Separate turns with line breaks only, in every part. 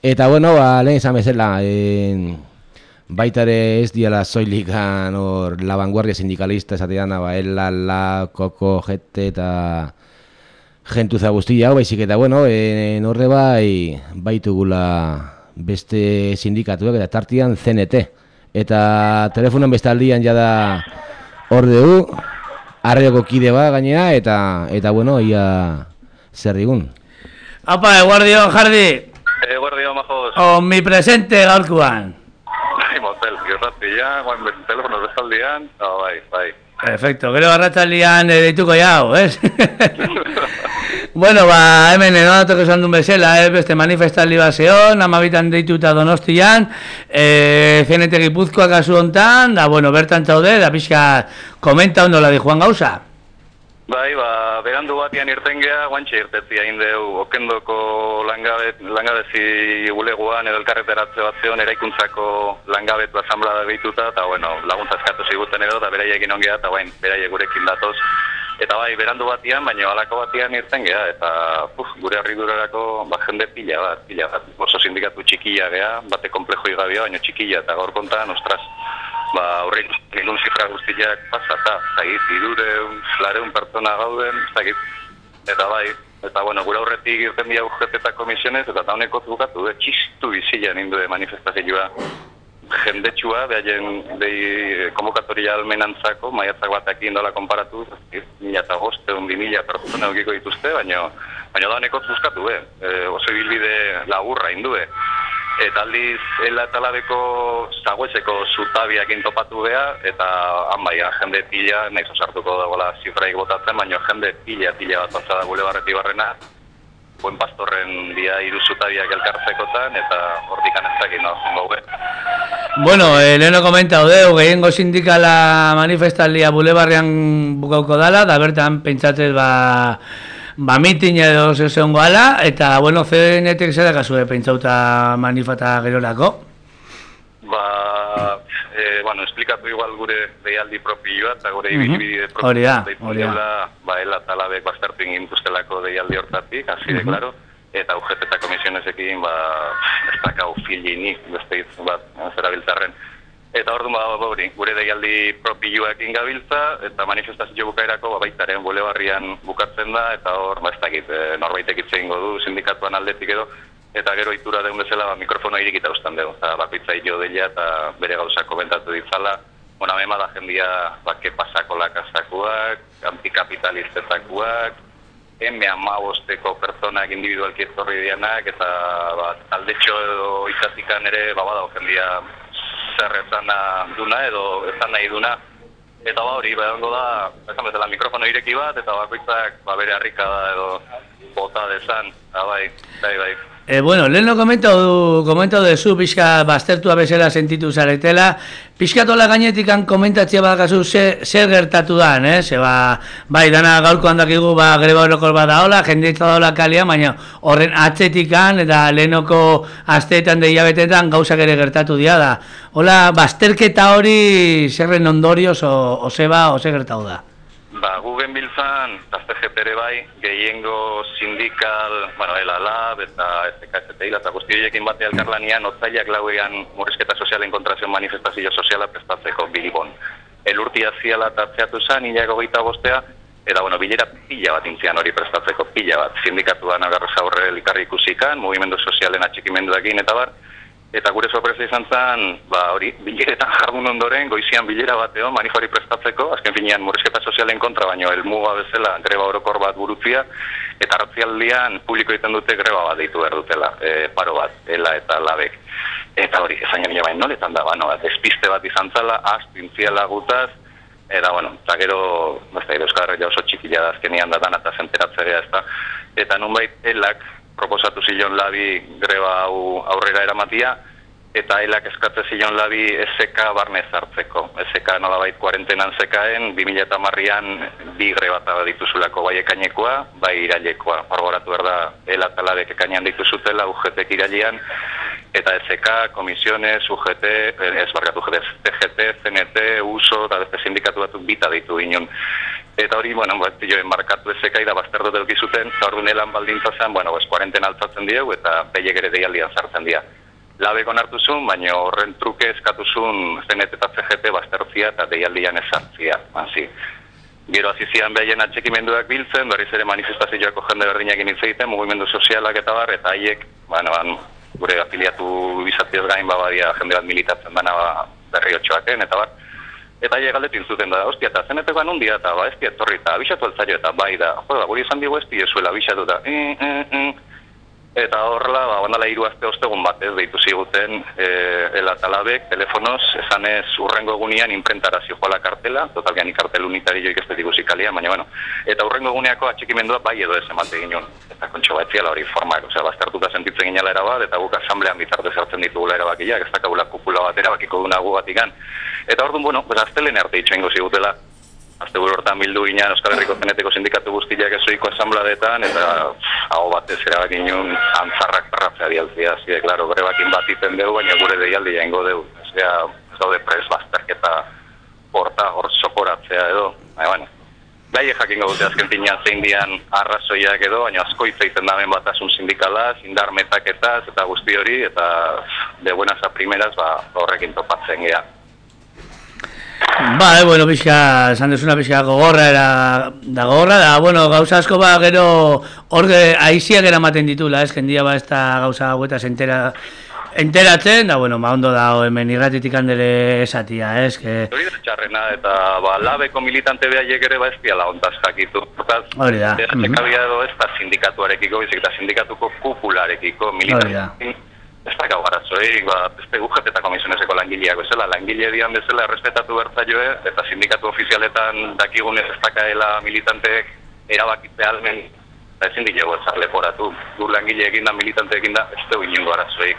Eta bueno, lehen izan bezala, baita ere ez diala soilik hor la vanguardia sindikalista esatean, la, koko, jete eta gentuza guztia hau, baizik eta bueno, horre baitugula beste sindikatuak eta tartian CNT. Eta telefonan bestaldian jada hor dugu, arreoko kide gainera, eta bueno, ia zer digun.
Apa, eguardion, Jardi.
Eguardion, majos.
Omnipresente gaurkoan.
Motel, irratia, guain telefono bestaldian, bai.
Perfecto, gero arratsaldean deituko jau, ez? Bueno, hemen eronatok esan duen bezala, beste manifestaldi baseon, 12 deituta Donostian, CNT Gipuzkoa kasu hontan, da, bueno, bertan zaude, da pixka komenta ondo la di Juan Gauza.
Bai, berandu batian irten geha, guantxe irtetzi hain deu, okendoko langabezi buleguan edo elkarreteratze bat zeon eraikuntzako langabetu asamblada behituta, eta bueno, laguntza eskatu ziguten edo, eta beraiekin ongea, eta bain, beraiek gurekin datoz. Eta bai, berandu batian, baina halako batian irten geha, eta gure harridurarako jende pila bat. Oso sindikatu txikia geha, bate komplexo igabia, baina txikia, eta gaur kontan, ostras, horreik nindun zifra guztiak pasata, zagit, 200 pertsona gauden, zagit, eta bai, eta bueno, gure aurretik irten dira UGT eta komisionez, eta honeko zukatu, txistu bizila nindu manifestazioa jendetsua, behaien konvokatoria almenantzako, maiatzak batak indola konparatu, 1.500-2.000 pertsona eukiko dituzte, baina da honeko zuzkatu, oso ibilbide lagurra indue. Eta aldiz, ela eta labeko zagoeseko zutabiak intopatu beha, eta han bai, jende pila, nahiz osartuko dagoela zifraik botatzen, baina jende pila bat batzada gule barreti barrena, buen pastorren dia 3 zutabiak elkartzekotan, eta hortikan ez dakit gaube.
Bueno, leheno komentau deu, gehiengo sindikala manifestaldia bulebarrean bukauko dala, da bertan pentsatzez mitin edo zeon goala, eta, bueno, CNT-ek zera kasue pentsauta manifata gerorako?
Bueno, esplikatu igual gure deialdi propioa, eta gure ibilbide propioa.
Hori da.
Ela talabek baztertu ingintuztelako deialdi hortatik, hasi de, claro, eta UGT eta komisionesekin, ez dakau filinik, beste hitz bat, zerabiltzarren. Eta orduan gure deialdi propioekin gabiltza, eta manifestazio bukaerako baitaren bulebarrian bukatzen da, eta hor, ez dakit, norbaitek hitz egingo du sindikatuan aldetik edo, eta gero itura deun bezala mikrofono irikita ustan dugu, eta bakoitza jo deila eta bere gauza komentatu ditzala, bona mema da jendia bake pasako lakazakuak, antikapitaliztetakuak, M15 pertsonak individualki etorri dianak, eta aldetxo edo izatikan ere babadago jendia zer ezana duna edo ezan nahi duna. Eta hori, behango da, esan bezala mikrofono ireki bat, eta bakoitzak bere harrikada edo bota dezan, bai.
Bueno, leheno komentau dezu, pixka baztertua bezala sentitu zaretela, pixka tola gainetikan komentatzea badakazu zer gertatu dan, bai, dana gaurko handakigu greba horokor bat daola, jendetza daola kalia, baina horren atzetikan eta lehenoko asteetan de hilabetetan gauzak ere gertatu dira da. Hola, bazterketa hori zerren ondorioz o ze gertatu da?
Gu genbiltzan, TGP bai, gehiengo sindikal, LAB eta SKSTI, eta guzti horiekin batea elkarlanian, otzailak lauean murrizketa sozialen kontrazion manifestazio soziala prestatzeko Bilbon. Elurtia ziala tartzeatu zen, hilako 25, eta bilera pila bat intzian hori prestatzeko, pila bat. Sindikatuan agarroz aurre elkarri ikusikan, mugimendu sozialen atxikimenduakin eta bar, eta gure sorpresa izan zen, hori, bileretan jardun ondoren, goizian bilera bateo, manifari prestatzeko, azken finean murrizketa sozialen kontra, baino helmuga bezala greba orokor bat burutzia, eta ratzialdian publiko egiten dute greba bat deitu behar dutela, paro bat, ela eta labek. Eta hori, esan genia bain noletan da, despiste bat izan zala, astu intziala gutaz, eta eta gero, Euskal Herria oso txikila da azkenian da dan, eta zenteratzea ez da, eta nunbait elak, proposatu zilon labi greba hau aurrera eramatia, eta elak eskatze zilon labi SK barnez hartzeko. SK nolabait kuarentenan zekaen, 2010an 2 greba dituzulako bai ekainekoa, bai irailekoa. Horgoratu behar da, ela talabek ekainean dituzutela, UGT irailean, eta SK, komisiones, UGT, TGT, CNT, USO, eta beste sindikatu batzuk bita ditu ginen. Eta hori, bueno, joen markatu ezekai da bazterdo delki zuten, eta hor dunelan baldintza zen, bueno, kuarentena altzatzen diegu, eta behiek ere deialdian sartzen dira. Labek onartu zuen, baina horren truke eskatu zuen CNT eta CGT baztertzia eta deialdian ezartzia, hasi. Gero azizian behaien atxekimenduak biltzen, berriz ere manifestazioako jende berdinak hitz egiten, mugimendu sozialak eta bar, eta haiek, bueno, gure afiliatu izatioz gain badia jende bat militatzen dana berri otxoaken, eta bar. Eta haiek galdetin zuten da, hostia, eta zenetekoan hundia, eta ez etorri, eta abixatu altzaio, eta bai da, joda, guri izan digu ez diezuela abixatu, eta horrela, ondala 3 aste ostegun batez deitu ziguten Ela eta Labek, telefonoz, esanez urrengo egunean imprentara zijoala kartela, totalgean kartel unitari joik ez dut ikusi kalian, baina bueno, eta urrengo eguneako atxikimendua bai edo ez emate ginen, eta kontxo bat ziala hori formak, osea, baztertuta sentitzen ginela erabat, eta guk asamblean bitartez hartzen ditugula erabakiak, ez dakagula kupula bat erabakiko duna gu batikan. Eta orduan, bueno, astelen arte itxoingo zigutela. Asteburu hortan bildu ginen Euskal Herriko Zeneteko sindikatu guztiak ezoiko asambladetan, eta hau batez erabak ginen antzarrak parratzea dialtzia. Zide, klaro, grebakin bat iten dugu, baina gure deialdi jaingo dugu. Ez daude pres bazterketa porta hor sokoratzea edo. Baina, gai jakingo dute azken finean zein dian arrazoiak edo, baina asko hitz egiten daben batasun sindikalaz, indar metaketaz eta guzti hori, eta de buenas a primeras horrekin topatzen gea.
Bueno, pixka, esan dezuna pixka gogorra da, bueno, gauza asko gero horre aiziak eramaten ditula, ez, jendia ez da gauza hauetaz enteratzen, da, bueno, ondo da, hemen irratitik handele esatia, ez, que...
Hori da txarrena, eta, labeko militante behaiek ere ez diala ontaz jakitu.
Hori da.
Ekabia edo ez da sindikatuarekiko, bizik, eta sindikatuko kupularekiko militante. Ez da gau garazoik, beste UGT eta komisionezeko langileak bezala, langile dian bezala errespetatu bertzaioe, eta sindikatu ofizialetan dakigunez ez dakaela militanteek erabakitze almen, eta ezin dilego ezak leporatu. Gur langile egin da, militante egin da, ez dugu inungo garazoik.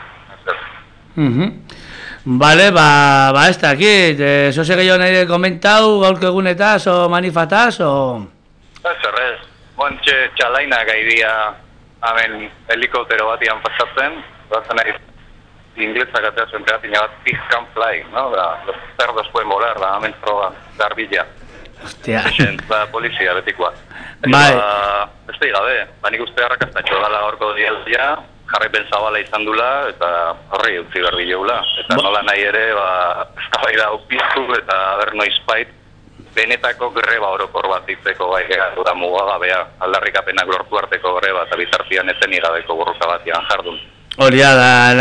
Bale, ez dakit, zoze gehiago nahi komentau, gaurko egunetaz, o manifataz, o...
Zerrez, bontxe txalaina gaidia, hemen helikoptero batian pasatzen, batzen nahi inglesa gatea zuen pegatina bat Pig Can Fly, no? Los cerdos pueden volar, da, hemen proba, garbilla.
Hostia.
Da, polizia betikoa.
Bai.
Beste gabe, nik uste harrakastatxo dala horko dialdia, jarraipen zabala izan dula, eta horri utzi berdi jeula. Eta nola nahi ere, ez da bai da upiztu, eta ber noizbait, benetako greba orokor bat ditzeko bai gegatu da mugagabea, aldarrikapenak lortu arteko greba, eta bitartian eteni gabeko borroka batian jardun.
Hori da,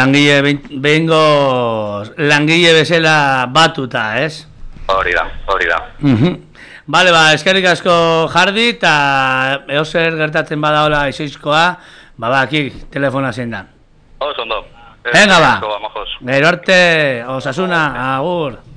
langile bezala batuta, ez?
Hori da.
Bale, eskerrik asko Jardi, eta eozer gertatzen bada hola izoizkoa, aquí, telefona zein da.
Ondo.
Venga, gero arte, Osasuna, agur.